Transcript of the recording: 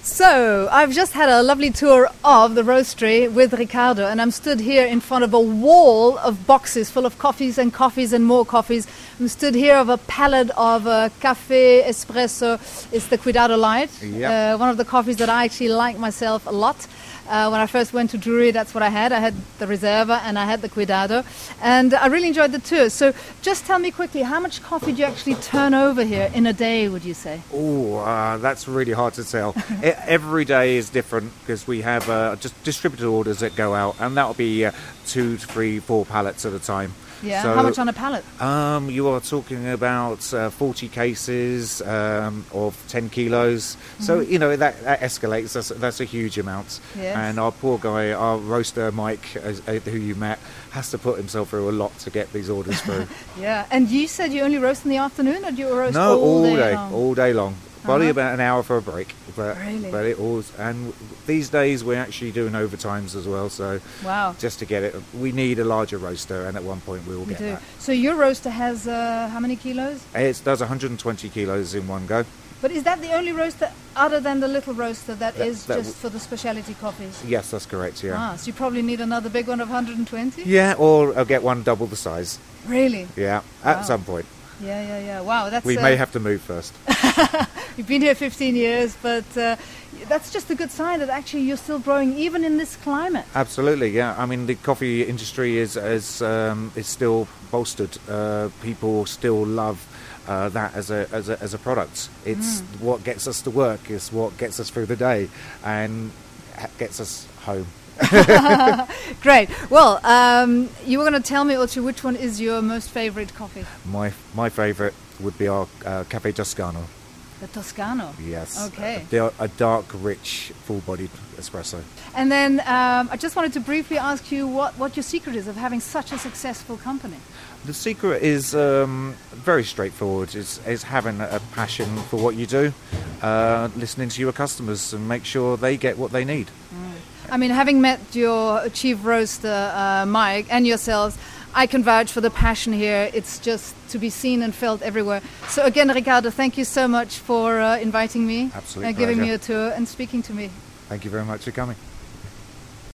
So, I've just had a lovely tour of the roastery with Ricardo, and I'm stood here in front of a wall of boxes full of coffees and more coffees. I'm stood here of a pallet of Cafe Espresso. It's the Cuidado Light, one of the coffees that I actually like myself a lot. When I first went to Drury, that's what I had. I had the Reserva and I had the Cuidado. And I really enjoyed the tour. So just tell me quickly, how much coffee do you actually turn over here in a day, would you say? That's really hard to tell. Every day is different because we have just distributed orders that go out, and that'll be 2, 3, 4 pallets at a time. Yeah, so, how much on a pallet? You are talking about 40 cases of 10 kilos. Mm-hmm. So, that escalates. That's a huge amount. Yes. And our poor guy, our roaster, Mike, who you met, has to put himself through a lot to get these orders through. Yeah, and you said you only roast in the afternoon, or do you roast all day long? All day long. Probably about an hour for a break. Really? But and these days we're actually doing overtimes as well. So just to get it, we need a larger roaster, and at one point we will get that. So your roaster has how many kilos? It does 120 kilos in one go. But is that the only roaster other than the little roaster that is just for the specialty coffees? Yes, that's correct, yeah. So you probably need another big one of 120? Yeah, or I'll get one double the size. Really? Yeah, at some point. Yeah. Wow, that's... We may have to move first. You've been here 15 years, but that's just a good sign that actually you're still growing even in this climate. Absolutely, yeah. I mean, the coffee industry is still bolstered. People still love that as a product. It's what gets us to work. It's what gets us through the day and gets us home. Great. Well, you were going to tell me, Ocho, which one is your most favorite coffee? My favorite would be our Cafe Toscano. The Toscano? Yes. Okay. A dark, rich, full-bodied espresso. And then I just wanted to briefly ask you what your secret is of having such a successful company. The secret is very straightforward. Is having a passion for what you do, listening to your customers and make sure they get what they need. I mean, having met your chief roaster, Mike, and yourselves, I can vouch for the passion here. It's just to be seen and felt everywhere. So again, Ricardo, thank you so much for inviting me, Absolutely, giving me a tour and speaking to me. Thank you very much for coming.